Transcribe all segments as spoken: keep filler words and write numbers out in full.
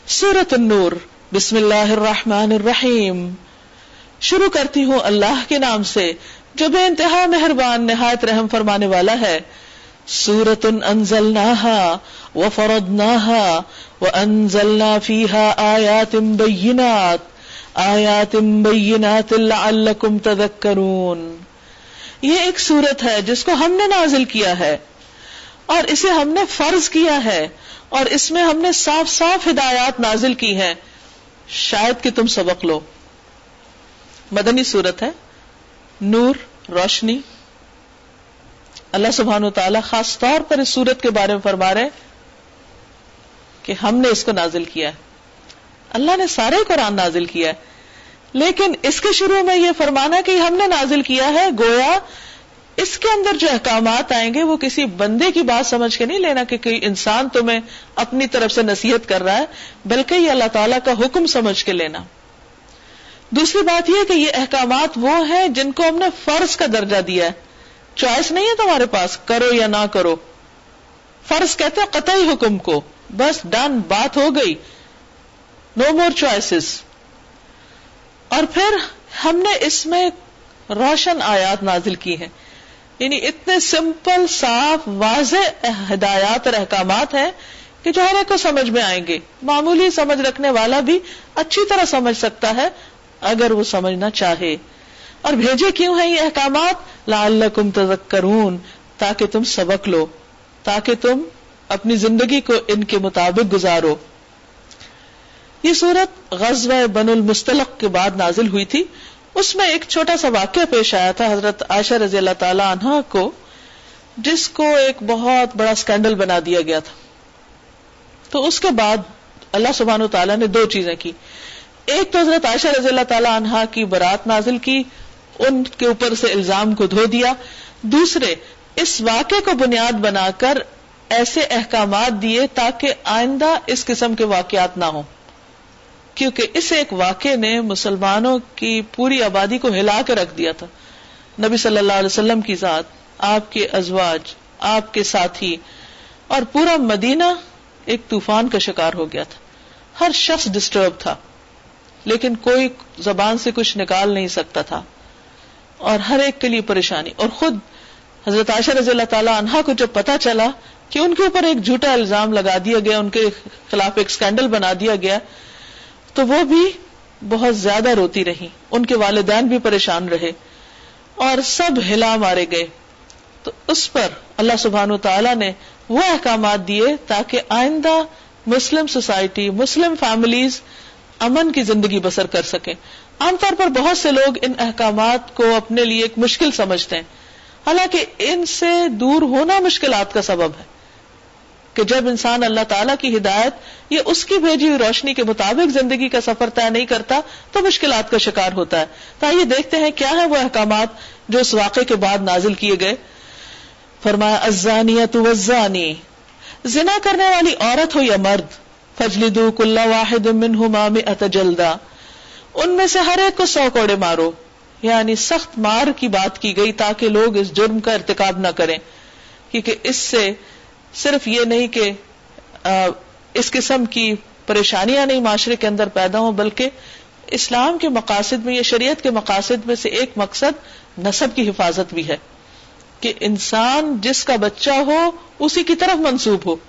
سورۃ النور بسم اللہ الرحمن الرحیم. شروع کرتی ہوں اللہ کے نام سے جو بے انتہا مہربان نہایت رحم فرمانے والا ہے. سورۃ انزلناها وفرضناها وانزلنا فيها آیات بینات آیات بینات لعلکم تذکرون. یہ ایک سورت ہے جس کو ہم نے نازل کیا ہے اور اسے ہم نے فرض کیا ہے اور اس میں ہم نے صاف صاف ہدایات نازل کی ہیں شاید کہ تم سبق لو. مدنی سورت ہے، نور، روشنی. اللہ سبحانہ و تعالی خاص طور پر اس سورت کے بارے میں فرما رہے کہ ہم نے اس کو نازل کیا ہے. اللہ نے سارے قرآن نازل کیا ہے لیکن اس کے شروع میں یہ فرمانا کہ ہم نے نازل کیا ہے، گویا اس کے اندر جو احکامات آئیں گے وہ کسی بندے کی بات سمجھ کے نہیں لینا کہ کوئی انسان تمہیں اپنی طرف سے نصیحت کر رہا ہے، بلکہ یہ اللہ تعالیٰ کا حکم سمجھ کے لینا. دوسری بات یہ کہ یہ احکامات وہ ہیں جن کو ہم نے فرض کا درجہ دیا ہے. چوائس نہیں ہے تمہارے پاس، کرو یا نہ کرو. فرض کہتے ہیں قطعی حکم کو، بس ڈن، بات ہو گئی، نو مور چوائسز. اور پھر ہم نے اس میں روشن آیات نازل کی ہیں، یعنی اتنے سمپل، صاف، واضح ہدایات اور احکامات ہیں کہ جو ہر ایک کو سمجھ میں آئیں گے. معمولی سمجھ رکھنے والا بھی اچھی طرح سمجھ سکتا ہے اگر وہ سمجھنا چاہے. اور بھیجے کیوں ہیں یہ احکامات؟ لعلکم تذکرون، تاکہ تم سبق لو، تاکہ تم اپنی زندگی کو ان کے مطابق گزارو. یہ سورت غزوہ بنو المصطلق کے بعد نازل ہوئی تھی. اس میں ایک چھوٹا سا واقعہ پیش آیا تھا حضرت عائشہ رضی اللہ تعالی عنہا کو، جس کو ایک بہت بڑا سکینڈل بنا دیا گیا تھا. تو اس کے بعد اللہ سبحانہ و تعالیٰ نے دو چیزیں کی. ایک تو حضرت عائشہ رضی اللہ تعالی عنہا کی برات نازل کی، ان کے اوپر سے الزام کو دھو دیا. دوسرے، اس واقعے کو بنیاد بنا کر ایسے احکامات دیے تاکہ آئندہ اس قسم کے واقعات نہ ہوں، کیونکہ اس ایک واقعے نے مسلمانوں کی پوری آبادی کو ہلا کے رکھ دیا تھا. نبی صلی اللہ علیہ وسلم کی ذات، آپ کے ازواج، آپ کے ساتھی اور پورا مدینہ ایک طوفان کا شکار ہو گیا تھا. ہر شخص ڈسٹرب تھا لیکن کوئی زبان سے کچھ نکال نہیں سکتا تھا اور ہر ایک کے لیے پریشانی. اور خود حضرت عائشہ رضی اللہ تعالی عنہا کو جب پتا چلا کہ ان کے اوپر ایک جھوٹا الزام لگا دیا گیا، ان کے خلاف ایک سکینڈل بنا دیا گیا، تو وہ بھی بہت زیادہ روتی رہی. ان کے والدین بھی پریشان رہے اور سب ہلا مارے گئے. تو اس پر اللہ سبحانہ وتعالی نے وہ احکامات دیے تاکہ آئندہ مسلم سوسائٹی، مسلم فیملیز امن کی زندگی بسر کر سکیں. عام طور پر بہت سے لوگ ان احکامات کو اپنے لیے ایک مشکل سمجھتے ہیں، حالانکہ ان سے دور ہونا مشکلات کا سبب ہے. کہ جب انسان اللہ تعالیٰ کی ہدایت یا اس کی بھیجی ہوئی روشنی کے مطابق زندگی کا سفر طے نہیں کرتا تو مشکلات کا شکار ہوتا ہے. تو آئیے دیکھتے ہیں کیا ہے وہ احکامات جو اس واقعے کے بعد نازل کیے گئے. فرمایا الزانیۃ والزانی، زنا کرنے والی عورت ہو یا مرد، فجلدوا کل واحد منہما مئۃ جلدہ، ان میں سے ہر ایک کو سو کوڑے مارو. یعنی سخت مار کی بات کی گئی تاکہ لوگ اس جرم کا ارتکاب نہ کریں، کیونکہ اس سے صرف یہ نہیں کہ اس قسم کی پریشانیاں نہیں معاشرے کے اندر پیدا ہوں، بلکہ اسلام کے مقاصد میں یا شریعت کے مقاصد میں سے ایک مقصد نسب کی حفاظت بھی ہے کہ انسان جس کا بچہ ہو اسی کی طرف منسوب ہو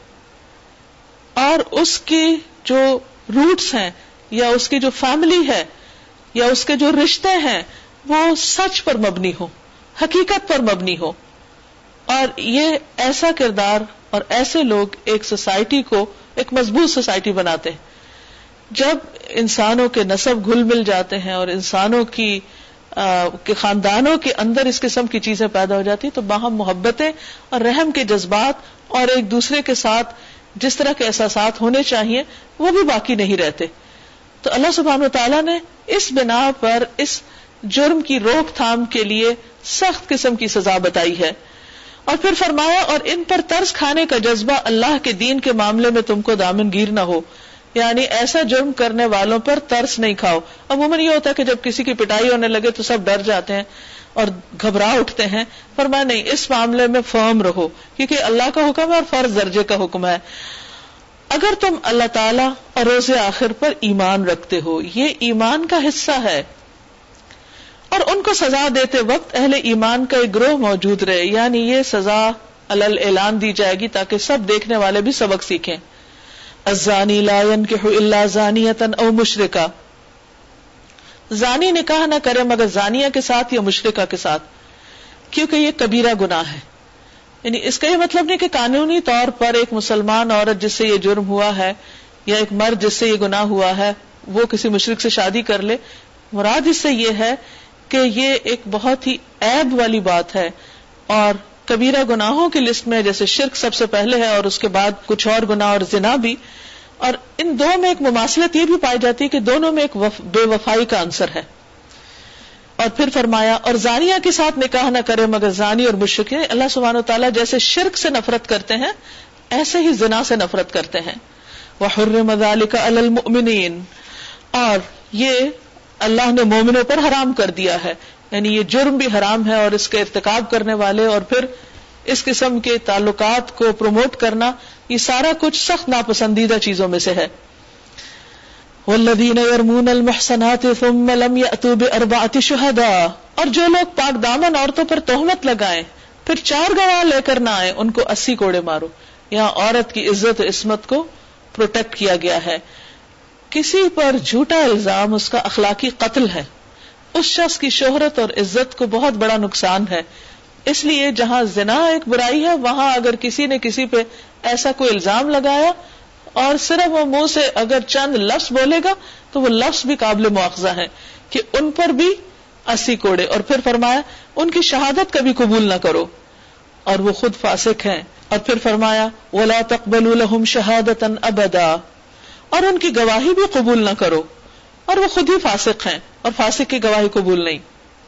اور اس کی جو روٹس ہیں یا اس کی جو فیملی ہے یا اس کے جو رشتے ہیں وہ سچ پر مبنی ہو، حقیقت پر مبنی ہو. اور یہ ایسا کردار اور ایسے لوگ ایک سوسائٹی کو ایک مضبوط سوسائٹی بناتے ہیں. جب انسانوں کے نسب گھل مل جاتے ہیں اور انسانوں کی کے خاندانوں کے اندر اس قسم کی چیزیں پیدا ہو جاتی تو باہم محبتیں اور رحم کے جذبات اور ایک دوسرے کے ساتھ جس طرح کے احساسات ہونے چاہیے وہ بھی باقی نہیں رہتے. تو اللہ سبحانہ وتعالیٰ نے اس بنا پر اس جرم کی روک تھام کے لیے سخت قسم کی سزا بتائی ہے. اور پھر فرمایا اور ان پر ترس کھانے کا جذبہ اللہ کے دین کے معاملے میں تم کو دامن گیر نہ ہو، یعنی ایسا جرم کرنے والوں پر ترس نہیں کھاؤ. عموماً یہ ہوتا ہے کہ جب کسی کی پٹائی ہونے لگے تو سب ڈر جاتے ہیں اور گھبرا اٹھتے ہیں. فرمایا نہیں، اس معاملے میں فرم رہو کیونکہ اللہ کا حکم ہے اور فرض درجے کا حکم ہے. اگر تم اللہ تعالی اور روز آخر پر ایمان رکھتے ہو، یہ ایمان کا حصہ ہے، اور ان کو سزا دیتے وقت اہل ایمان کا ایک گروہ موجود رہے، یعنی یہ سزا علل اعلان دی جائے گی تاکہ سب دیکھنے والے بھی سبق سیکھیں. الزانی لا ينکح الا زانیۃ او مشرکہ، زانی نکاح نہ کرے مگر زانیہ کے ساتھ یا مشرکہ کے ساتھ، کیونکہ یہ کبیرہ گناہ ہے. یعنی اس کا یہ مطلب نہیں کہ قانونی طور پر ایک مسلمان عورت جس سے یہ جرم ہوا ہے یا ایک مرد جس سے یہ گناہ ہوا ہے وہ کسی مشرک سے شادی کر لے. مراد اس سے یہ ہے کہ یہ ایک بہت ہی عیب والی بات ہے، اور کبیرہ گناہوں کی لسٹ میں جیسے شرک سب سے پہلے ہے اور اس کے بعد کچھ اور گناہ اور زنا بھی، اور ان دو میں ایک مماثلت یہ بھی پائی جاتی ہے کہ دونوں میں ایک وف بے وفائی کا عنصر ہے. اور پھر فرمایا اور زانیہ کے ساتھ نکاح نہ کرے مگر زانی اور مشرک. اللہ سبحانہ و تعالیٰ جیسے شرک سے نفرت کرتے ہیں ایسے ہی زنا سے نفرت کرتے ہیں. وحرم ذلک علی المؤمنین، اور یہ اللہ نے مومنوں پر حرام کر دیا ہے، یعنی یہ جرم بھی حرام ہے اور اس کے ارتکاب کرنے والے اور پھر اس قسم کے تعلقات کو پروموٹ کرنا، یہ سارا کچھ سخت ناپسندیدہ چیزوں میں سے ہے. والذین یرمون المحصنات ثم لم یأتوا بأربعة شہداء، اور جو لوگ پاک دامن عورتوں پر تہمت لگائیں پھر چار گواہ لے کر نہ آئے ان کو اسی کوڑے مارو. یہاں عورت کی عزت و عصمت کو پروٹیکٹ کیا گیا ہے. کسی پر جھوٹا الزام اس کا اخلاقی قتل ہے، اس شخص کی شہرت اور عزت کو بہت بڑا نقصان ہے. اس لیے جہاں زنا ایک برائی ہے وہاں اگر کسی نے کسی پہ ایسا کوئی الزام لگایا اور صرف وہ منہ سے اگر چند لفظ بولے گا تو وہ لفظ بھی قابل مواخذہ ہیں کہ ان پر بھی اسی کوڑے. اور پھر فرمایا ان کی شہادت کبھی قبول نہ کرو اور وہ خود فاسق ہیں. اور پھر فرمایا وَلَا تَقْبَلُوا لَهُمْ شَهَادَةً أَبَدًا، اور ان کی گواہی بھی قبول نہ کرو، اور وہ خود ہی فاسق ہیں اور فاسق کی گواہی قبول نہیں،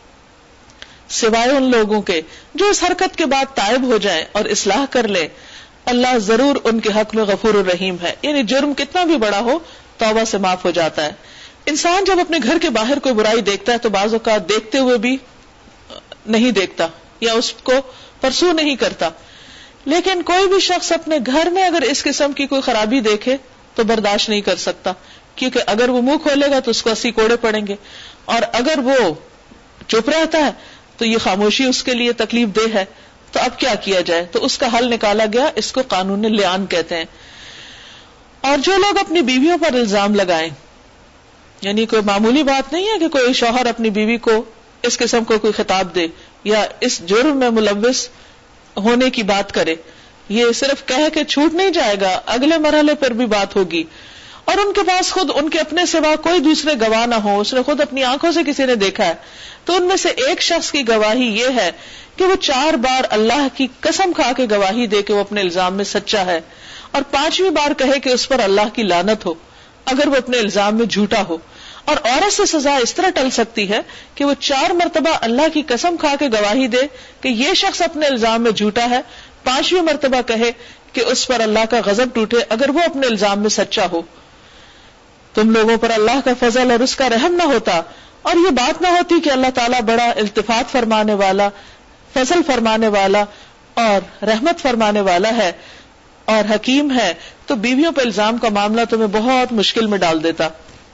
سوائے ان لوگوں کے جو اس حرکت کے بعد تائب ہو جائیں اور اصلاح کر لیں. اللہ ضرور ان کے حق میں غفور الرحیم ہے. یعنی جرم کتنا بھی بڑا ہو توبہ سے معاف ہو جاتا ہے. انسان جب اپنے گھر کے باہر کوئی برائی دیکھتا ہے تو بعض اوقات دیکھتے ہوئے بھی نہیں دیکھتا یا اس کو پرسو نہیں کرتا، لیکن کوئی بھی شخص اپنے گھر میں اگر اس قسم کی کوئی خرابی دیکھے تو برداشت نہیں کر سکتا، کیونکہ اگر وہ منہ کھولے گا تو اس کو اسی کوڑے پڑیں گے، اور اگر وہ چپ رہتا ہے تو یہ خاموشی اس کے لیے تکلیف دہ ہے. تو اب کیا کیا جائے؟ تو اس کا حل نکالا گیا، اس کو قانون لعان کہتے ہیں. اور جو لوگ اپنی بیویوں پر الزام لگائیں، یعنی کوئی معمولی بات نہیں ہے کہ کوئی شوہر اپنی بیوی کو اس قسم کو کوئی خطاب دے یا اس جرم میں ملوث ہونے کی بات کرے، یہ صرف کہہ کے چھوٹ نہیں جائے گا، اگلے مرحلے پر بھی بات ہوگی. اور ان کے پاس خود ان کے اپنے سوا کوئی دوسرے گواہ نہ ہو، اس نے خود اپنی آنکھوں سے کسی نے دیکھا ہے، تو ان میں سے ایک شخص کی گواہی یہ ہے کہ وہ چار بار اللہ کی قسم کھا کے گواہی دے کہ وہ اپنے الزام میں سچا ہے، اور پانچویں بار کہے کہ اس پر اللہ کی لعنت ہو اگر وہ اپنے الزام میں جھوٹا ہو. اور عورت سے سزا اس طرح ٹل سکتی ہے کہ وہ چار مرتبہ اللہ کی قسم کھا کے گواہی دے کہ یہ شخص اپنے الزام میں جھوٹا ہے، پانچویں مرتبہ کہے کہ اس پر اللہ کا غضب ٹوٹے اگر وہ اپنے الزام میں سچا ہو. تم لوگوں پر اللہ کا فضل اور اس کا رحم نہ ہوتا اور یہ بات نہ ہوتی کہ اللہ تعالیٰ بڑا التفات فرمانے والا، فضل فرمانے والا اور رحمت فرمانے والا ہے اور حکیم ہے، تو بیویوں پہ الزام کا معاملہ تمہیں بہت مشکل میں ڈال دیتا.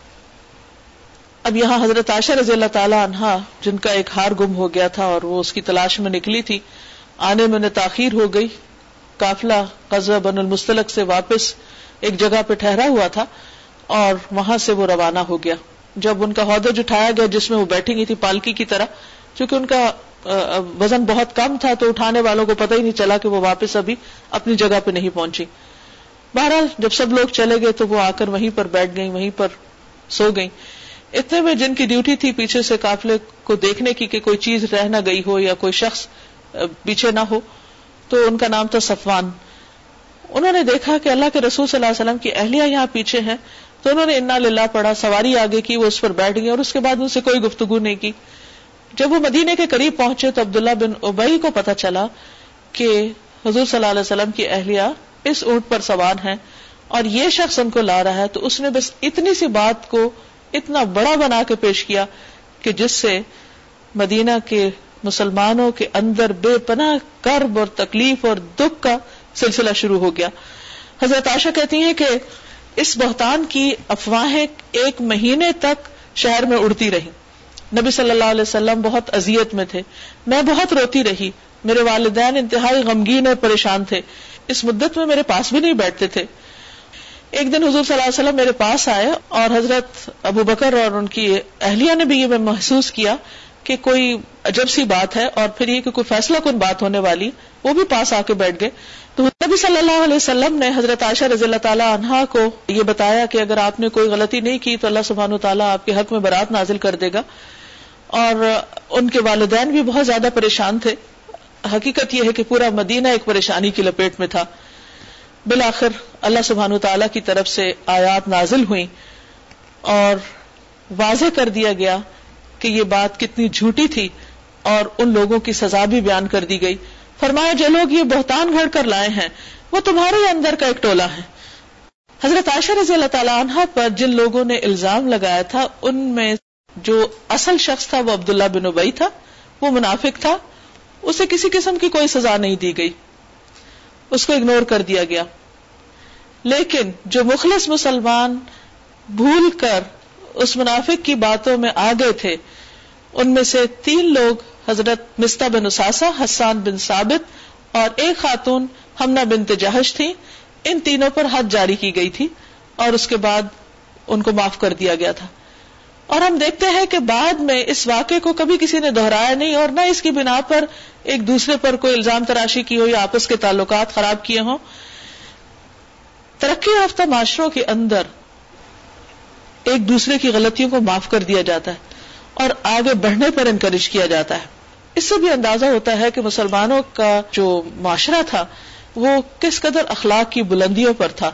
اب یہاں حضرت عائشہ رضی اللہ تعالیٰ عنہا جن کا ایک ہار گم ہو گیا تھا اور وہ اس کی تلاش میں نکلی تھی، آنے میں انہیں تاخیر ہو گئی. قافلہ غزوہ بن المستلق سے واپس ایک جگہ پہ ٹھہرا ہوا تھا اور وہاں سے وہ روانہ ہو گیا. جب ان کا ہودج اٹھایا گیا جس میں وہ بیٹھی گئی تھی پالکی کی طرح، کیونکہ ان کا وزن بہت کم تھا تو اٹھانے والوں کو پتہ ہی نہیں چلا کہ وہ واپس ابھی اپنی جگہ پہ نہیں پہنچی. بہرحال جب سب لوگ چلے گئے تو وہ آ کر وہیں پر بیٹھ گئیں، وہیں پر سو گئیں. اتنے میں جن کی ڈیوٹی تھی پیچھے سے قافلے کو دیکھنے کی کہ کوئی چیز رہ نہ گئی ہو یا کوئی شخص پیچھے نہ ہو، تو ان کا نام تھا صفوان. انہوں نے دیکھا کہ اللہ کے رسول صلی اللہ علیہ وسلم کی اہلیہ یہاں پیچھے ہیں، تو انہوں نے انا للہ پڑھا، سواری آگے کی، وہ اس پر بیٹھ گئی اور اس کے بعد ان سے کوئی گفتگو نہیں کی. جب وہ مدینے کے قریب پہنچے تو عبداللہ بن ابی کو پتہ چلا کہ حضور صلی اللہ علیہ وسلم کی اہلیہ اس اونٹ پر سوار ہیں اور یہ شخص ان کو لا رہا ہے. تو اس نے بس اتنی سی بات کو اتنا بڑا بنا کے پیش کیا کہ جس سے مدینہ کے مسلمانوں کے اندر بے پناہ کرب اور تکلیف اور دکھ کا سلسلہ شروع ہو گیا. حضرت عائشہ کہتی ہیں کہ اس بہتان کی افواہیں ایک مہینے تک شہر میں اڑتی رہی. نبی صلی اللہ علیہ وسلم بہت اذیت میں تھے، میں بہت روتی رہی، میرے والدین انتہائی غمگین اور پریشان تھے، اس مدت میں میرے پاس بھی نہیں بیٹھتے تھے. ایک دن حضور صلی اللہ علیہ وسلم میرے پاس آئے اور حضرت ابو بکر اور ان کی اہلیہ نے بھی یہ محسوس کیا کہ کوئی عجب سی بات ہے، اور پھر یہ کہ کوئی فیصلہ کن بات ہونے والی، وہ بھی پاس آ کے بیٹھ گئے. تو نبی صلی اللہ علیہ وسلم نے حضرت عائشہ رضی اللہ تعالی عنہا کو یہ بتایا کہ اگر آپ نے کوئی غلطی نہیں کی تو اللہ سبحانہ و تعالیٰ آپ کے حق میں برات نازل کر دے گا. اور ان کے والدین بھی بہت زیادہ پریشان تھے. حقیقت یہ ہے کہ پورا مدینہ ایک پریشانی کی لپیٹ میں تھا. بالآخر اللہ سبحانہ و تعالیٰ کی طرف سے آیات نازل ہوئیں اور واضح کر دیا گیا کہ یہ بات کتنی جھوٹی تھی، اور ان لوگوں کی سزا بھی بیان کر دی گئی. فرمایا جو لوگ یہ بہتان گھڑ کر لائے ہیں وہ تمہارے اندر کا ایک ٹولہ ہے. حضرت عائشہ رضی اللہ تعالیٰ عنہا پر جن لوگوں نے الزام لگایا تھا ان میں جو اصل شخص تھا وہ عبداللہ بن ابی تھا، وہ منافق تھا، اسے کسی قسم کی کوئی سزا نہیں دی گئی، اس کو اگنور کر دیا گیا. لیکن جو مخلص مسلمان بھول کر اس منافق کی باتوں میں آ گئے تھے، ان میں سے تین لوگ حضرت مصطح بن اساسہ، حسان بن ثابت اور ایک خاتون حمنہ بنت جہش تھی. ان تینوں پر حد جاری کی گئی تھی اور اس کے بعد ان کو معاف کر دیا گیا تھا. اور ہم دیکھتے ہیں کہ بعد میں اس واقعے کو کبھی کسی نے دہرایا نہیں، اور نہ اس کی بنا پر ایک دوسرے پر کوئی الزام تراشی کی ہو یا آپس کے تعلقات خراب کیے ہوں. ترقی یافتہ معاشروں کے اندر ایک دوسرے کی غلطیوں کو معاف کر دیا جاتا ہے اور آگے بڑھنے پر انکریج کیا جاتا ہے. اس سے بھی اندازہ ہوتا ہے کہ مسلمانوں کا جو معاشرہ تھا وہ کس قدر اخلاق کی بلندیوں پر تھا.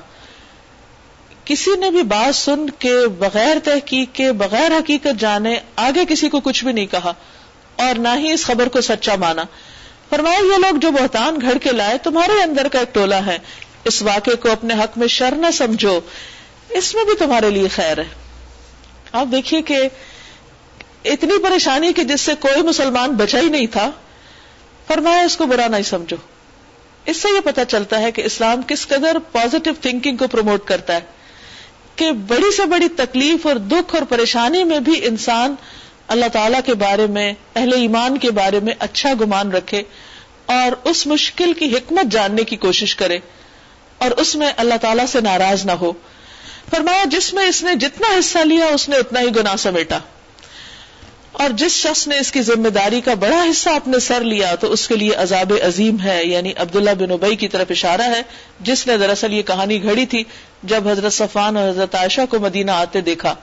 کسی نے بھی بات سن کے بغیر تحقیق کے، بغیر حقیقت جانے آگے کسی کو کچھ بھی نہیں کہا اور نہ ہی اس خبر کو سچا مانا. فرمایا یہ لوگ جو بہتان گھڑ کے لائے تمہارے اندر کا ایک ٹولہ ہے، اس واقعے کو اپنے حق میں شر نہ سمجھو، اس میں بھی تمہارے لیے خیر ہے. آپ دیکھیے کہ اتنی پریشانی کہ جس سے کوئی مسلمان بچا ہی نہیں تھا، فرمایا اس کو برا نہیں سمجھو. اس سے یہ پتہ چلتا ہے کہ اسلام کس قدر پازیٹو تھنکنگ کو پروموٹ کرتا ہے کہ بڑی سے بڑی تکلیف اور دکھ اور پریشانی میں بھی انسان اللہ تعالیٰ کے بارے میں، اہل ایمان کے بارے میں اچھا گمان رکھے اور اس مشکل کی حکمت جاننے کی کوشش کرے اور اس میں اللہ تعالیٰ سے ناراض نہ ہو. فرمایا جس میں اس نے جتنا حصہ لیا اس نے اتنا ہی گناہ سمیٹا، اور جس شخص نے اس کی ذمہ داری کا بڑا حصہ اپنے سر لیا تو اس کے لیے عذاب عظیم ہے. یعنی عبداللہ بن ابی کی طرف اشارہ ہے جس نے دراصل یہ کہانی گھڑی تھی جب حضرت صفوان اور حضرت عائشہ کو مدینہ آتے دیکھا.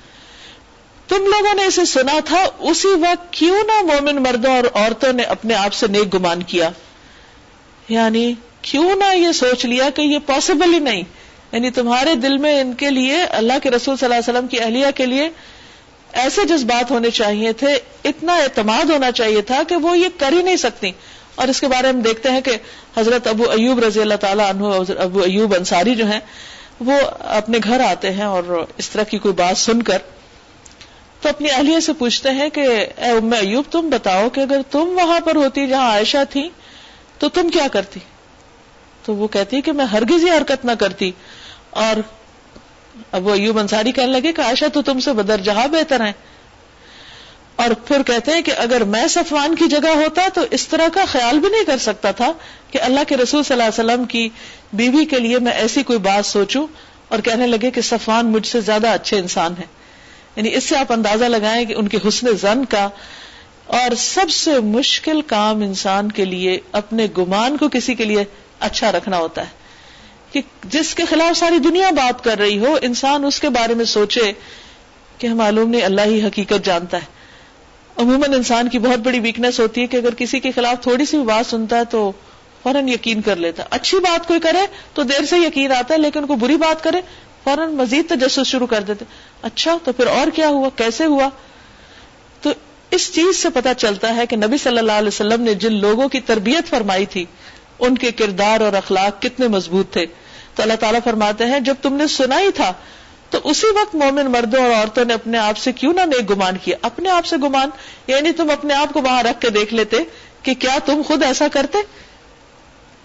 تم لوگوں نے اسے سنا تھا، اسی وقت کیوں نہ مومن مردوں اور عورتوں نے اپنے آپ سے نیک گمان کیا. یعنی کیوں نہ یہ سوچ لیا کہ یہ پاسبل ہی نہیں. یعنی تمہارے دل میں ان کے لیے، اللہ کے رسول صلی اللہ علیہ وسلم کی اہلیہ کے لیے ایسے جذبات ہونے چاہیے تھے، اتنا اعتماد ہونا چاہیے تھا کہ وہ یہ کر ہی نہیں سکتی. اور اس کے بارے میں دیکھتے ہیں کہ حضرت ابو ایوب رضی اللہ تعالیٰ عنہ، ابو ایوب انصاری جو ہیں، وہ اپنے گھر آتے ہیں اور اس طرح کی کوئی بات سن کر تو اپنی اہلیہ سے پوچھتے ہیں کہ اے ام ایوب تم بتاؤ کہ اگر تم وہاں پر ہوتی جہاں عائشہ تھی تو تم کیا کرتی؟ تو وہ کہتی کہ میں ہرگز یہ حرکت نہ کرتی. اور ابو ایوب انصاری کہنے لگے کہ عائشہ تو تم سے بدرجہ بہتر ہیں. اور پھر کہتے ہیں کہ اگر میں صفوان کی جگہ ہوتا تو اس طرح کا خیال بھی نہیں کر سکتا تھا کہ اللہ کے رسول صلی اللہ علیہ وسلم کی بیوی کے لیے میں ایسی کوئی بات سوچوں. اور کہنے لگے کہ صفوان مجھ سے زیادہ اچھے انسان ہیں. یعنی اس سے آپ اندازہ لگائیں کہ ان کے حسن ظن کا. اور سب سے مشکل کام انسان کے لیے اپنے گمان کو کسی کے لیے اچھا رکھنا ہوتا ہے کہ جس کے خلاف ساری دنیا بات کر رہی ہو، انسان اس کے بارے میں سوچے کہ معلوم نہیں اللہ ہی حقیقت جانتا ہے. عموماً انسان کی بہت بڑی ویکنس ہوتی ہے کہ اگر کسی کے خلاف تھوڑی سی بات سنتا ہے تو فوراً یقین کر لیتا ہے. اچھی بات کوئی کرے تو دیر سے یقین آتا ہے، لیکن کوئی بری بات کرے فوراً مزید تجسس شروع کر دیتے. اچھا تو پھر اور کیا ہوا، کیسے ہوا؟ تو اس چیز سے پتہ چلتا ہے کہ نبی صلی اللہ علیہ وسلم نے جن لوگوں کی تربیت فرمائی تھی ان کے کردار اور اخلاق کتنے مضبوط تھے. تو اللہ تعالیٰ فرماتے ہیں جب تم نے سنا ہی تھا تو اسی وقت مومن مردوں اور عورتوں نے اپنے آپ سے کیوں نہ نیک گمان کیا. اپنے آپ سے گمان یعنی تم اپنے آپ کو وہاں رکھ کے دیکھ لیتے کہ کیا تم خود ایسا کرتے.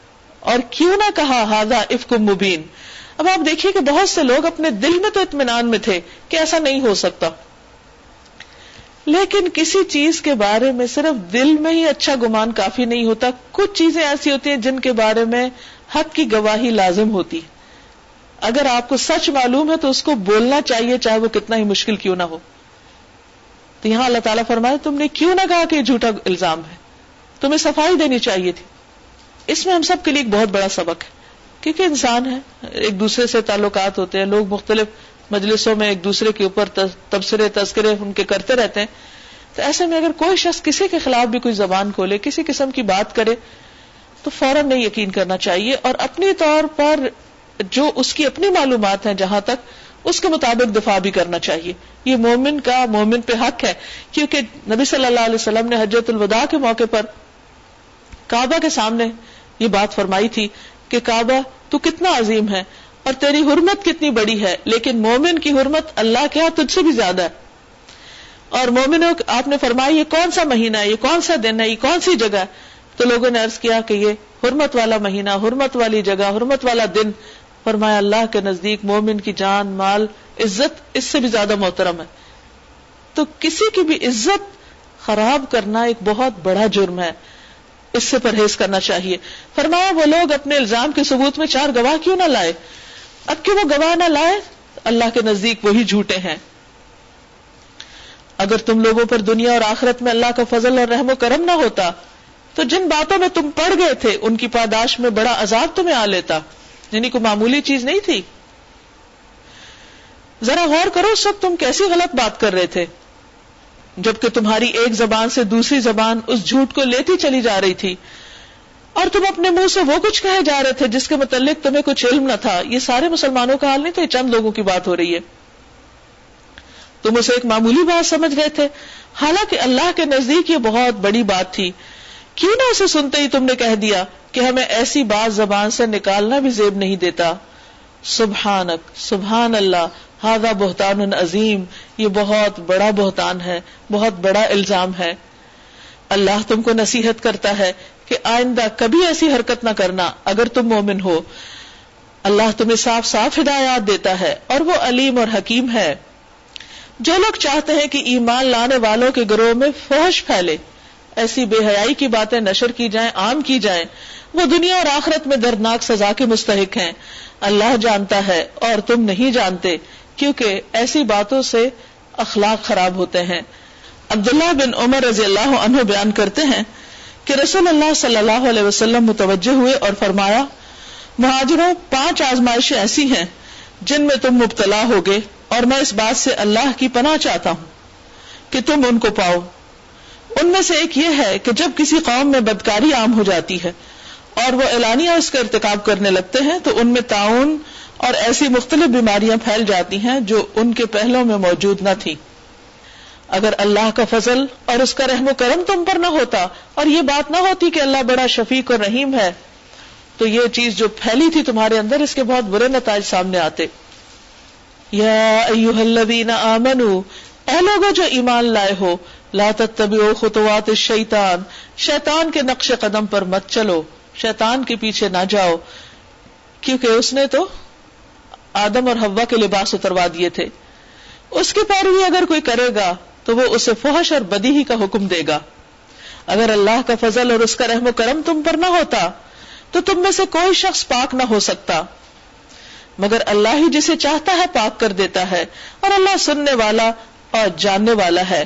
اور کیوں نہ کہا ھذا افک مبین. اب آپ دیکھیے کہ بہت سے لوگ اپنے دل میں تو اطمینان میں تھے کہ ایسا نہیں ہو سکتا، لیکن کسی چیز کے بارے میں صرف دل میں ہی اچھا گمان کافی نہیں ہوتا. کچھ چیزیں ایسی ہوتی ہیں جن کے بارے میں حق کی گواہی لازم ہوتی ہے. اگر آپ کو سچ معلوم ہے تو اس کو بولنا چاہیے، چاہے وہ کتنا ہی مشکل کیوں نہ ہو. تو یہاں اللہ تعالیٰ فرمائے تم نے کیوں نہ کہا کہ یہ جھوٹا الزام ہے، تمہیں صفائی دینی چاہیے تھی. اس میں ہم سب کے لیے ایک بہت بڑا سبق ہے، کیونکہ انسان ہے، ایک دوسرے سے تعلقات ہوتے ہیں، لوگ مختلف مجلسوں میں ایک دوسرے کے اوپر تبصرے تذکرے ان کے کرتے رہتے ہیں. تو ایسے میں اگر کوئی شخص کسی کے خلاف بھی کوئی زبان کھولے، کسی قسم کی بات کرے، تو فوراً نہیں یقین کرنا چاہیے، اور اپنی طور پر جو اس کی اپنی معلومات ہیں جہاں تک اس کے مطابق دفاع بھی کرنا چاہیے. یہ مومن کا مومن پہ حق ہے، کیونکہ نبی صلی اللہ علیہ وسلم نے حجۃ الوداع کے موقع پر کعبہ کے سامنے یہ بات فرمائی تھی کہ کعبہ تو کتنا عظیم ہے اور تیری حرمت کتنی بڑی ہے، لیکن مومن کی حرمت اللہ کے ہاں تجھ سے بھی زیادہ ہے. اور مومنوں آپ نے فرمایا یہ کون سا مہینہ ہے، یہ کون سا دن ہے، یہ کون سی جگہ ہے؟ تو لوگوں نے عرض کیا کہ یہ حرمت والا مہینہ، حرمت والی جگہ، حرمت والا دن. فرمایا اللہ کے نزدیک مومن کی جان، مال، عزت اس سے بھی زیادہ محترم ہے. تو کسی کی بھی عزت خراب کرنا ایک بہت بڑا جرم ہے، اس سے پرہیز کرنا چاہیے. فرمایا وہ لوگ اپنے الزام کے ثبوت میں چار گواہ کیوں نہ لائے؟ اب کہ وہ گواہ نہ لائے، اللہ کے نزدیک وہی جھوٹے ہیں. اگر تم لوگوں پر دنیا اور آخرت میں اللہ کا فضل اور رحم و کرم نہ ہوتا تو جن باتوں میں تم پڑ گئے تھے ان کی پاداش میں بڑا عذاب تمہیں آ لیتا. یعنی کوئی معمولی چیز نہیں تھی. ذرا غور کرو اس وقت تم کیسی غلط بات کر رہے تھے، جبکہ تمہاری ایک زبان سے دوسری زبان اس جھوٹ کو لیتی چلی جا رہی تھی، اور تم اپنے منہ سے وہ کچھ کہے جا رہے تھے جس کے متعلق تمہیں کچھ علم نہ تھا. یہ سارے مسلمانوں کا حال نہیں تھا، چند لوگوں کی بات ہو رہی ہے. تم اسے ایک معمولی بات سمجھ گئے تھے، حالانکہ اللہ کے نزدیک یہ بہت بڑی بات تھی. کیوں نہ اسے سنتے ہی تم نے کہہ دیا کہ ہمیں ایسی بات زبان سے نکالنا بھی زیب نہیں دیتا. سبحانک، سبحان اللہ، ھذا بہتان عظیم، یہ بہت بڑا بہتان ہے، بہت بڑا الزام ہے. اللہ تم کو نصیحت کرتا ہے کہ آئندہ کبھی ایسی حرکت نہ کرنا اگر تم مومن ہو. اللہ تمہیں صاف صاف ہدایات دیتا ہے اور وہ علیم اور حکیم ہے. جو لوگ چاہتے ہیں کہ ایمان لانے والوں کے گروہ میں فحش پھیلے، ایسی بے حیائی کی باتیں نشر کی جائیں، عام کی جائیں، وہ دنیا اور آخرت میں دردناک سزا کے مستحق ہیں. اللہ جانتا ہے اور تم نہیں جانتے، کیونکہ ایسی باتوں سے اخلاق خراب ہوتے ہیں. عبداللہ بن عمر رضی اللہ عنہ بیان کرتے ہیں کہ رسول اللہ صلی اللہ علیہ وسلم متوجہ ہوئے اور فرمایا، مہاجروں پانچ آزمائشیں ایسی ہیں جن میں تم مبتلا ہوگے، اور میں اس بات سے اللہ کی پناہ چاہتا ہوں کہ تم ان کو پاؤ. ان میں سے ایک یہ ہے کہ جب کسی قوم میں بدکاری عام ہو جاتی ہے اور وہ اعلانیہ اس کا ارتکاب کرنے لگتے ہیں تو ان میں طاعون اور ایسی مختلف بیماریاں پھیل جاتی ہیں جو ان کے پہلوں میں موجود نہ تھی. اگر اللہ کا فضل اور اس کا رحم و کرم تم پر نہ ہوتا اور یہ بات نہ ہوتی کہ اللہ بڑا شفیق اور رحیم ہے، تو یہ چیز جو پھیلی تھی تمہارے اندر، اس کے بہت برے نتائج سامنے آتے. یا ایھا الذین آمنوا، اے لوگوں جو ایمان لائے ہو، لا تتبعوا خطوات الشیطان، شیطان کے نقش قدم پر مت چلو، شیطان کے پیچھے نہ جاؤ، کیونکہ اس نے تو آدم اور حوا کے لباس اتروا دیے تھے. اس کی پیروی اگر کوئی کرے گا تو وہ اسے فحش اور بدی ہی کا حکم دے گا. اگر اللہ کا فضل اور اس کا رحم و کرم تم پر نہ ہوتا تو تم میں سے کوئی شخص پاک نہ ہو سکتا، مگر اللہ ہی جسے چاہتا ہے پاک کر دیتا ہے، اور اللہ سننے والا اور جاننے والا ہے.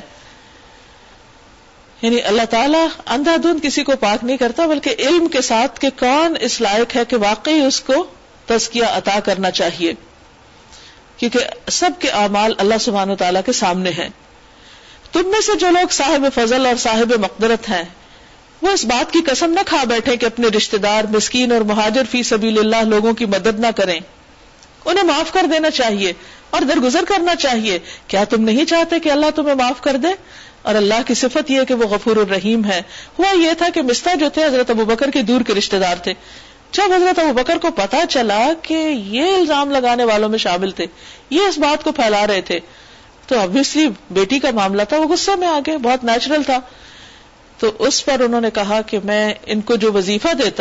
یعنی اللہ تعالیٰ اندھا دھند کسی کو پاک نہیں کرتا، بلکہ علم کے ساتھ کہ کون اس لائق ہے کہ واقعی اس کو تزکیہ عطا کرنا چاہیے، کیونکہ سب کے اعمال اللہ سبحانہ وتعالیٰ کے سامنے ہیں. تم میں سے جو لوگ صاحب فضل اور صاحب مقدرت ہیں وہ اس بات کی قسم نہ کھا بیٹھے کہ اپنے رشتہ دار، مسکین اور مہاجر فی سبیل اللہ لوگوں کی مدد نہ کریں. انہیں معاف کر دینا چاہیے اور درگزر کرنا چاہیے. کیا تم نہیں چاہتے کہ اللہ تمہیں معاف کر دے؟ اور اللہ کی صفت یہ کہ وہ غفور الرحیم ہے. ہوا یہ تھا کہ مستہ جو تھے حضرت ابوبکر کے دور کے رشتہ دار تھے. جب حضرت ابوبکر کو پتا چلا کہ یہ الزام لگانے والوں میں شامل تھے، یہ اس بات کو پھیلا رہے تھے، تو obviously بیٹی کا معاملہ تھا، وہ غصے میں آ گئے، بہت نیچرل تھا. تو اس پر انہوں نے کہا کہ میں ان کو جو وظیفہ دیتا ہوں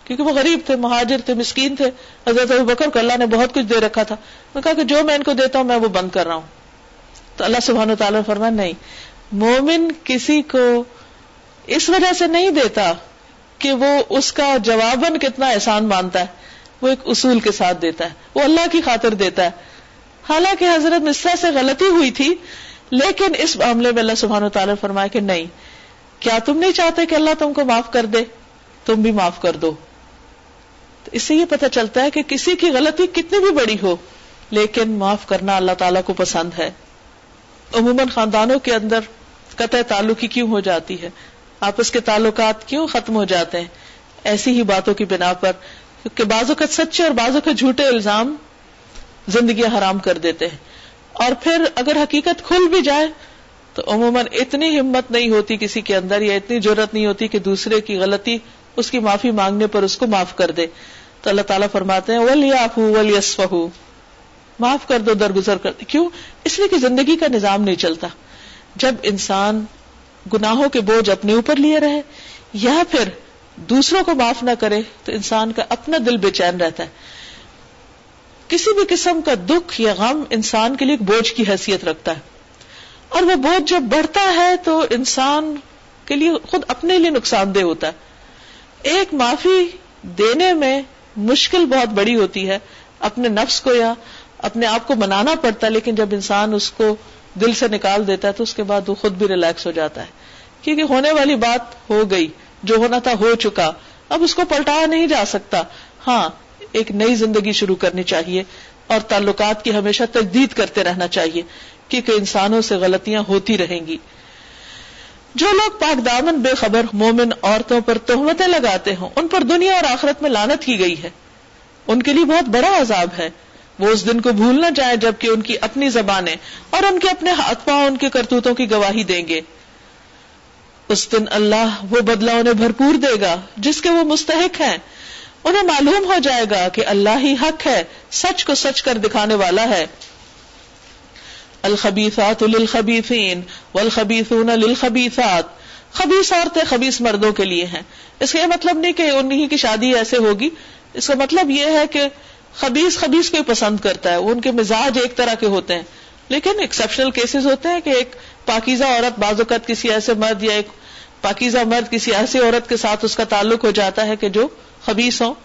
کیونکہ وہ غریب تھے، مہاجر تھے، مسکین تھے. حضرت ابوبکر کو اللہ نے بہت کچھ دے رکھا تھا. انہوں نے کہا کہ جو میں ان کو دیتا ہوں میں وہ بند کر رہا ہوں. تو اللہ سبحانہ وتعالیٰ نے فرمایا نہیں، مومن کسی کو اس وجہ سے نہیں دیتا کہ وہ اس کا جواباً کتنا احسان مانتا ہے، وہ ایک اصول کے ساتھ دیتا ہے، وہ اللہ کی خاطر دیتا ہے. حالانکہ حضرت مصرع سے غلطی ہوئی تھی، لیکن اس معاملے میں اللہ سبحانہ وتعالیٰ نے فرمایا کہ نہیں، کیا تم نہیں چاہتے کہ اللہ تم کو معاف کر دے؟ تم بھی معاف کر دو. تو اس سے یہ پتہ چلتا ہے کہ کسی کی غلطی کتنی بھی بڑی ہو لیکن معاف کرنا اللہ تعالیٰ کو پسند ہے. عموماً خاندانوں کے اندر قطع تعلقی کیوں ہو جاتی ہے، آپس کے تعلقات کیوں ختم ہو جاتے ہیں؟ ایسی ہی باتوں کی بنا پر، کیونکہ بعضوں کا سچے اور بعضوں کے جھوٹے الزام زندگیاں حرام کر دیتے ہیں. اور پھر اگر حقیقت کھل بھی جائے تو عموماً اتنی ہمت نہیں ہوتی کسی کے اندر، یا اتنی جرأت نہیں ہوتی کہ دوسرے کی غلطی اس کی معافی مانگنے پر اس کو معاف کر دے. تو اللہ تعالیٰ فرماتے ہیں وَلْيَعْفُوا وَلْيَصْفَحُوا، معاف کر دو، درگزر کر دو. کیوں؟ اس لیے کہ زندگی کا نظام نہیں چلتا جب انسان گناہوں کے بوجھ اپنے اوپر لیے رہے یا پھر دوسروں کو معاف نہ کرے تو انسان کا اپنا دل بے چین رہتا ہے. کسی بھی قسم کا دکھ یا غم انسان کے لیے ایک بوجھ کی حیثیت رکھتا ہے، اور وہ بوجھ جب بڑھتا ہے تو انسان کے لیے خود اپنے لیے نقصان دہ ہوتا ہے. ایک معافی دینے میں مشکل بہت بڑی ہوتی ہے، اپنے نفس کو یا اپنے آپ کو منانا پڑتا ہے، لیکن جب انسان اس کو دل سے نکال دیتا ہے تو اس کے بعد وہ خود بھی ریلیکس ہو جاتا ہے، کیونکہ ہونے والی بات ہو گئی، جو ہونا تھا ہو چکا، اب اس کو پلٹایا نہیں جا سکتا. ہاں، ایک نئی زندگی شروع کرنی چاہیے اور تعلقات کی ہمیشہ تجدید کرتے رہنا چاہیے، کیونکہ انسانوں سے غلطیاں ہوتی رہیں گی. جو لوگ پاک دامن بے خبر مومن عورتوں پر تہمتیں لگاتے ہوں ان پر دنیا اور آخرت میں لعنت کی گئی ہے، ان کے لیے بہت بڑا عذاب ہے. وہ اس دن کو بھول نہ جائے جبکہ ان کی اپنی زبانیں اور ان کے اپنے ہاتھ پاؤں ان کے کرتوتوں کی گواہی دیں گے. اس دن اللہ وہ بدلہ انہیں بھرپور دے گا جس کے وہ مستحق ہیں. انہیں معلوم ہو جائے گا کہ اللہ ہی حق ہے، سچ کو سچ کر دکھانے والا ہے. الخبیثات للخبیثین والخبیثون للخبیثات، خبیث عورتیں خبیث مردوں کے لیے ہیں. اس کا یہ مطلب نہیں کہ انہی کی شادی ایسے ہوگی، اس کا مطلب یہ ہے کہ خبیث خبیث کو ہی پسند کرتا ہے، وہ ان کے مزاج ایک طرح کے ہوتے ہیں. لیکن ایکسیپشنل کیسز ہوتے ہیں کہ ایک پاکیزہ عورت بعض اوقات کسی ایسے مرد یا ایک پاکیزہ مرد کسی ایسی عورت کے ساتھ اس کا تعلق ہو جاتا ہے کہ جو خبیث ہوں.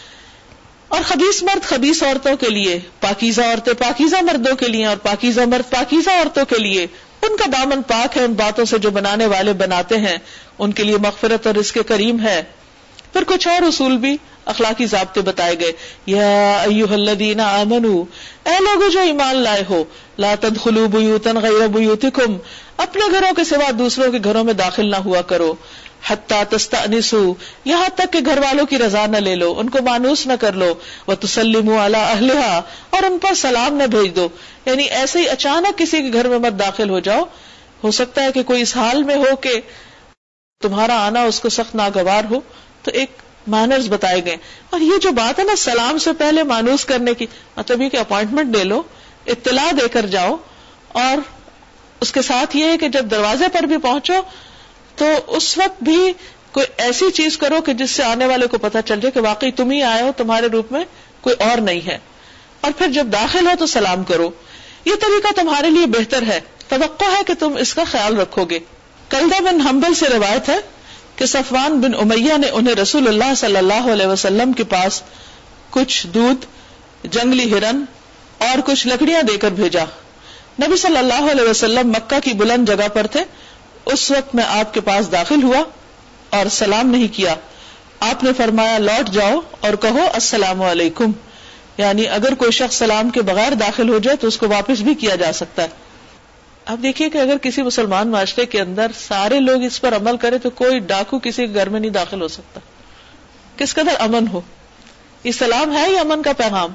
اور خبیث مرد خبیث عورتوں کے لیے، پاکیزہ عورتیں پاکیزہ مردوں کے لیے، اور پاکیزہ مرد پاکیزہ عورتوں کے لیے. ان کا دامن پاک ہے ان باتوں سے جو بنانے والے بناتے ہیں، ان کے لیے مغفرت اور رزق کریم ہے. پھر کچھ اور اصول بھی اخلاقی ضابطے بتائے گئے. یا ایھا الذین آمنوا، اے لوگو جو ایمان لائے ہو، لا تدخلوا بیوتا غیر بیوتکم، اپنے گھروں کے سوا دوسروں کے گھروں میں داخل نہ ہوا کرو. حتی تستأنسوا، یہاں تک کہ گھر والوں کی رضا نہ لے لو، ان کو مانوس نہ کر لو. وتسلموا علی اہلھا، اور ان پر سلام نہ بھیج دو. یعنی ایسے ہی اچانک کسی کے گھر میں مت داخل ہو جاؤ. ہو سکتا ہے کہ کوئی اس حال میں ہو کہ تمہارا آنا اس کو سخت ناگوار ہو، تو ایک مینرز بتائے گئے. اور یہ جو بات ہے نا سلام سے پہلے مانوس کرنے کی، مطلب یہ کہ اپوائنٹمنٹ لے لو، اطلاع دے کر جاؤ، اور اس کے ساتھ یہ ہے کہ جب دروازے پر بھی پہنچو تو اس وقت بھی کوئی ایسی چیز کرو کہ جس سے آنے والے کو پتہ چل جائے کہ واقعی تم ہی آئے ہو، تمہارے روپ میں کوئی اور نہیں ہے. اور پھر جب داخل ہو تو سلام کرو. یہ طریقہ تمہارے لیے بہتر ہے، توقع ہے کہ تم اس کا خیال رکھو گے. کلدہ بن حنبل سے روایت ہے کہ صفوان بن امیہ نے انہیں رسول اللہ صلی اللہ علیہ وسلم کے پاس کچھ دودھ، جنگلی ہرن اور کچھ لکڑیاں دے کر بھیجا. نبی صلی اللہ علیہ وسلم مکہ کی بلند جگہ پر تھے. اس وقت میں آپ کے پاس داخل ہوا اور سلام نہیں کیا. آپ نے فرمایا لوٹ جاؤ اور کہو السلام علیکم. یعنی اگر کوئی شخص سلام کے بغیر داخل ہو جائے تو اس کو واپس بھی کیا جا سکتا ہے. اب دیکھیے کہ اگر کسی مسلمان معاشرے کے اندر سارے لوگ اس پر عمل کریں تو کوئی ڈاکو کسی کے گھر میں نہیں داخل ہو سکتا. کس قدر امن ہو. یہ سلام ہے یہ امن کا پیغام.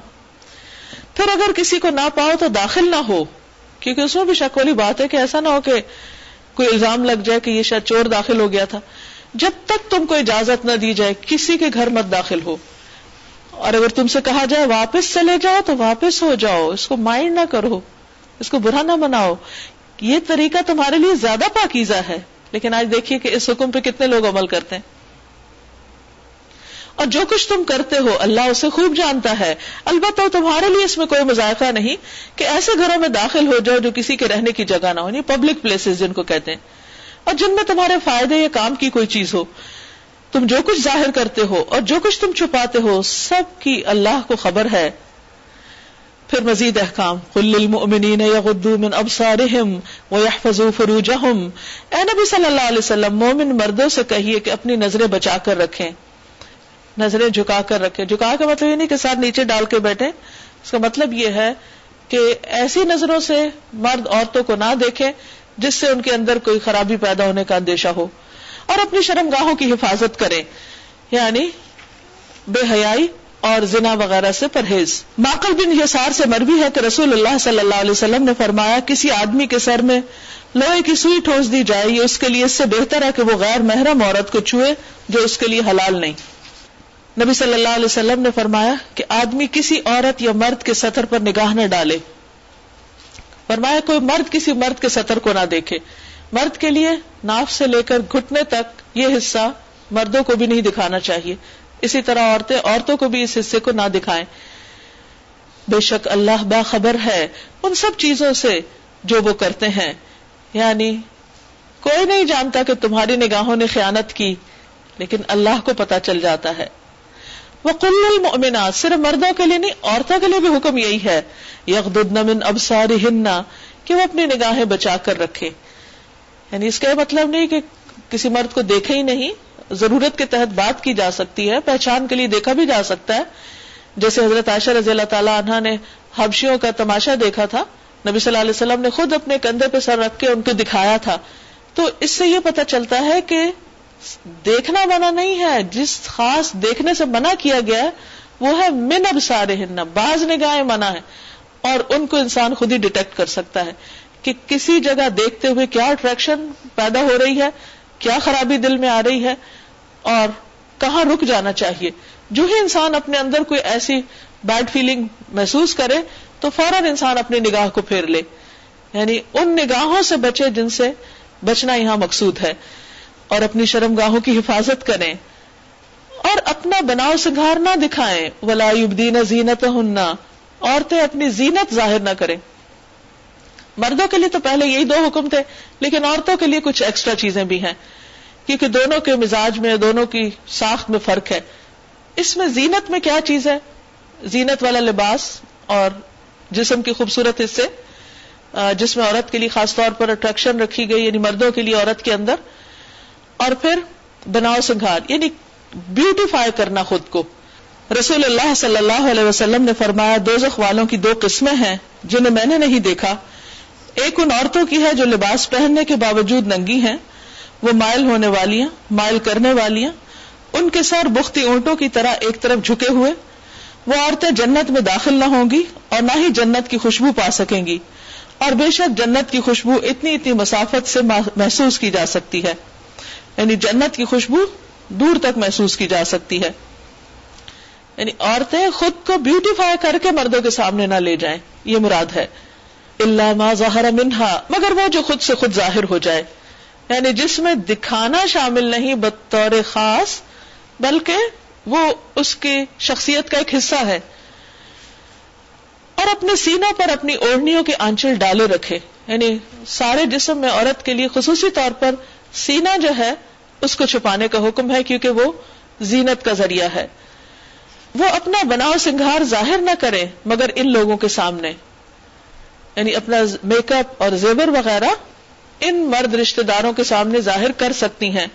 پھر اگر کسی کو نہ پاؤ تو داخل نہ ہو، کیونکہ اس میں بھی شک والی بات ہے کہ ایسا نہ ہو کہ کوئی الزام لگ جائے کہ یہ شاید چور داخل ہو گیا تھا. جب تک تم کو اجازت نہ دی جائے کسی کے گھر مت داخل ہو. اور اگر تم سے کہا جائے واپس چلے جاؤ تو واپس ہو جاؤ، اس کو مائنڈ نہ کرو، اس کو برا نہ مناؤ. یہ طریقہ تمہارے لیے زیادہ پاکیزہ ہے. لیکن آج دیکھیے کہ اس حکم پہ کتنے لوگ عمل کرتے ہیں. اور جو کچھ تم کرتے ہو اللہ اسے خوب جانتا ہے. البتہ تمہارے لیے اس میں کوئی مذائقہ نہیں کہ ایسے گھروں میں داخل ہو جاؤ جو کسی کے رہنے کی جگہ نہ ہو, یعنی پبلک پلیسز جن کو کہتے ہیں, اور جن میں تمہارے فائدے یا کام کی کوئی چیز ہو. تم جو کچھ ظاہر کرتے ہو اور جو کچھ تم چھپاتے ہو سب کی اللہ کو خبر ہے. پھر مزید احکام, قل للمؤمنین یغضوا من ابصارہم ویحفظوا فروجہم, اے نبی صلی اللہ علیہ وسلم مومن مردوں سے کہیے کہ اپنی نظریں بچا کر رکھیں, نظریں جھکا کر رکھیں. جھکا کا مطلب یہ نہیں کہ ساتھ نیچے ڈال کے بیٹھیں, اس کا مطلب یہ ہے کہ ایسی نظروں سے مرد عورتوں کو نہ دیکھیں جس سے ان کے اندر کوئی خرابی پیدا ہونے کا اندیشہ ہو, اور اپنی شرمگاہوں کی حفاظت کریں, یعنی بے حیائی اور زنا وغیرہ سے پرہیز. معقل بن یسار سے مروی ہے کہ رسول اللہ صلی اللہ علیہ وسلم نے فرمایا, کسی آدمی کے سر میں لوہے کی سوئی ٹھونس دی جائے, یہ اس کے لیے اس سے بہتر ہے کہ وہ غیر محرم عورت کو چھوئے جو اس کے لیے حلال نہیں. نبی صلی اللہ علیہ وسلم نے فرمایا کہ آدمی کسی عورت یا مرد کے سطر پر نگاہ نہ ڈالے. فرمایا کوئی مرد کسی مرد کے سطر کو نہ دیکھے. مرد کے لیے ناف سے لے کر گھٹنے تک یہ حصہ مردوں کو بھی نہیں دکھانا چاہیے, اسی طرح عورتیں عورتوں کو بھی اس حصے کو نہ دکھائیں. بے شک اللہ باخبر ہے ان سب چیزوں سے جو وہ کرتے ہیں, یعنی کوئی نہیں جانتا کہ تمہاری نگاہوں نے خیانت کی, لیکن اللہ کو پتا چل جاتا ہے. وَقُلْ لِلْمُؤْمِنَاتِ, صرف مردوں کے لیے نہیں عورتوں کے لیے بھی حکم یہی ہے, يَغْضُضْنَ مِنْ أَبْصَارِهِنَّ, کہ وہ اپنی نگاہیں بچا کر رکھیں. یعنی اس کا یہ مطلب نہیں کہ کسی مرد کو دیکھے ہی نہیں, ضرورت کے تحت بات کی جا سکتی ہے, پہچان کے لیے دیکھا بھی جا سکتا ہے. جیسے حضرت عائشہ رضی اللہ تعالیٰ عنہا نے حبشیوں کا تماشا دیکھا تھا, نبی صلی اللہ علیہ وسلم نے خود اپنے کندھے پہ سر رکھ کے ان کو دکھایا تھا. تو اس سے یہ پتہ چلتا ہے کہ دیکھنا منع نہیں ہے, جس خاص دیکھنے سے منع کیا گیا ہے وہ ہے من ابصارہن, بعض نگاہیں منع ہے, اور ان کو انسان خود ہی ڈیٹیکٹ کر سکتا ہے کہ کسی جگہ دیکھتے ہوئے کیا اٹریکشن پیدا ہو رہی ہے, کیا خرابی دل میں آ رہی ہے, اور کہاں رک جانا چاہیے. جو ہی انسان اپنے اندر کوئی ایسی بیڈ فیلنگ محسوس کرے تو فوراً انسان اپنی نگاہ کو پھیر لے, یعنی ان نگاہوں سے بچے جن سے بچنا یہاں مقصود ہے, اور اپنی شرمگاہوں کی حفاظت کریں, اور اپنا بناؤ سنگھار نہ دکھائیں. ولا یبدین زینتہن, عورتیں اپنی زینت ظاہر نہ کریں. مردوں کے لیے تو پہلے یہی دو حکم تھے, لیکن عورتوں کے لیے کچھ ایکسٹرا چیزیں بھی ہیں, کیونکہ دونوں کے مزاج میں, دونوں کی ساخت میں فرق ہے. اس میں زینت میں کیا چیز ہے, زینت والا لباس اور جسم کے خوبصورت حصے, جس میں عورت کے لیے خاص طور پر اٹریکشن رکھی گئی, یعنی مردوں کے لیے عورت کے اندر, اور پھر بناؤ سنگھار, یعنی بیوٹیفائی کرنا خود کو. رسول اللہ صلی اللہ علیہ وسلم نے فرمایا, دوزخ والوں کی دو قسمیں ہیں جنہیں میں نے نہیں دیکھا. ایک ان عورتوں کی ہے جو لباس پہننے کے باوجود ننگی ہیں, وہ مائل ہونے والیاں, مائل کرنے والیاں, ان کے سر بختی اونٹوں کی طرح ایک طرف جھکے ہوئے. وہ عورتیں جنت میں داخل نہ ہوں گی اور نہ ہی جنت کی خوشبو پا سکیں گی, اور بے شک جنت کی خوشبو اتنی اتنی مسافت سے محسوس کی جا سکتی ہے, یعنی جنت کی خوشبو دور تک محسوس کی جا سکتی ہے. یعنی عورتیں خود کو بیوٹیفائی کر کے مردوں کے سامنے نہ لے جائیں, یہ مراد ہے. الا ما ظہر منہا, مگر وہ جو خود سے خود ظاہر ہو جائے, یعنی جس میں دکھانا شامل نہیں بطور خاص, بلکہ وہ اس کی شخصیت کا ایک حصہ ہے. اور اپنے سینوں پر اپنی اوڑھنیوں کے آنچل ڈالے رکھے, یعنی سارے جسم میں عورت کے لیے خصوصی طور پر سینہ جو ہے اس کو چھپانے کا حکم ہے, کیونکہ وہ زینت کا ذریعہ ہے. وہ اپنا بناؤ سنگھار ظاہر نہ کرے مگر ان لوگوں کے سامنے, یعنی اپنا میک اپ اور زیور وغیرہ ان مرد رشتہ داروں کے سامنے ظاہر کر سکتی ہیں,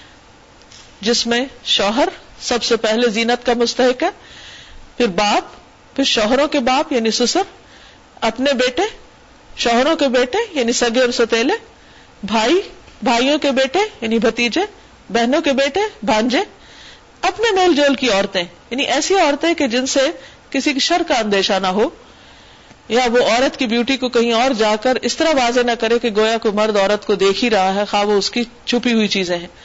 جس میں شوہر سب سے پہلے زینت کا مستحق ہے, پھر باپ, پھر شوہروں کے باپ یعنی سسر, اپنے بیٹے, شوہروں کے بیٹے یعنی سگے اور ستیلے, بھائی, بھائیوں کے بیٹے یعنی بھتیجے, بہنوں کے بیٹے, بھانجے, اپنے میل جول کی عورتیں, یعنی ایسی عورتیں کہ جن سے کسی کی شر کا اندیشہ نہ ہو, یا وہ عورت کی بیوٹی کو کہیں اور جا کر اس طرح واضح نہ کرے کہ گویا کوئی مرد عورت کو دیکھ ہی رہا ہے, خواہ وہ اس کی چھپی ہوئی چیزیں ہیں.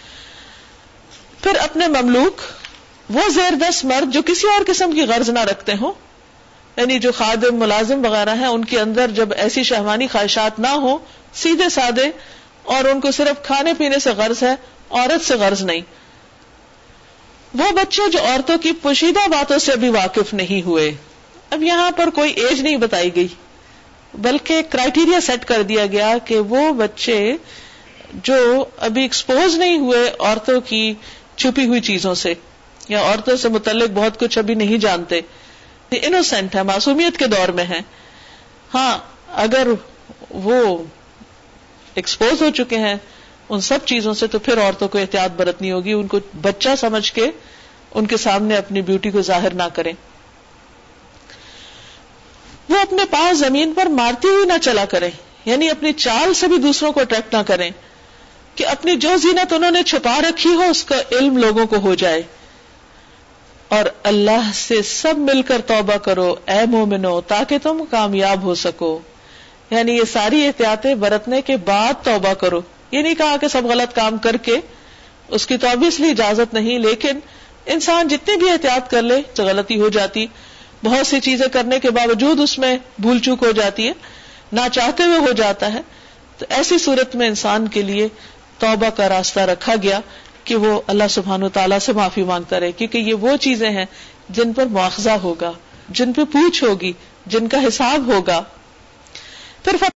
پھر اپنے مملوک, وہ زیر دست مرد جو کسی اور قسم کی غرض نہ رکھتے ہوں, یعنی جو خادم, ملازم وغیرہ ہیں, ان کے اندر جب ایسی شہوانی خواہشات نہ ہوں, سیدھے سادے, اور ان کو صرف کھانے پینے سے غرض ہے, عورت سے غرض نہیں. وہ بچے جو عورتوں کی پوشیدہ باتوں سے ابھی واقف نہیں ہوئے. اب یہاں پر کوئی ایج نہیں بتائی گئی بلکہ کرائٹیریا سیٹ کر دیا گیا کہ وہ بچے جو ابھی ایکسپوز نہیں ہوئے عورتوں کی چھپی ہوئی چیزوں سے یا عورتوں سے متعلق بہت کچھ ابھی نہیں جانتے، انوسینٹ ہے، معصومیت کے دور میں ہیں. ہاں اگر وہ ایکسپوز ہو چکے ہیں ان سب چیزوں سے تو پھر عورتوں کو احتیاط برتنی ہوگی، ان کو بچہ سمجھ کے ان کے سامنے اپنی بیوٹی کو ظاہر نہ کریں. وہ اپنے پاؤں زمین پر مارتی ہوئی نہ چلا کریں، یعنی اپنی چال سے بھی دوسروں کو اٹریکٹ نہ کریں کہ اپنی جو زینت انہوں نے چھپا رکھی ہو اس کا علم لوگوں کو ہو جائے. اور اللہ سے سب مل کر توبہ کرو اے مومنو تاکہ تم کامیاب ہو سکو. یعنی یہ ساری احتیاطیں برتنے کے بعد توبہ کرو. یہ نہیں کہا کہ سب غلط کام کر کے، اس کی تو obviously اجازت نہیں، لیکن انسان جتنی بھی احتیاط کر لے تو غلطی ہو جاتی. بہت سی چیزیں کرنے کے باوجود اس میں بھول چوک ہو جاتی ہے، نہ چاہتے ہوئے ہو جاتا ہے. تو ایسی صورت میں انسان کے لیے توبہ کا راستہ رکھا گیا کہ وہ اللہ سبحانہ و تعالیٰ سے معافی مانگتا رہے، کیونکہ یہ وہ چیزیں ہیں جن پر مواخذہ ہوگا، جن پہ پوچھ ہوگی، جن کا حساب ہوگا. پھر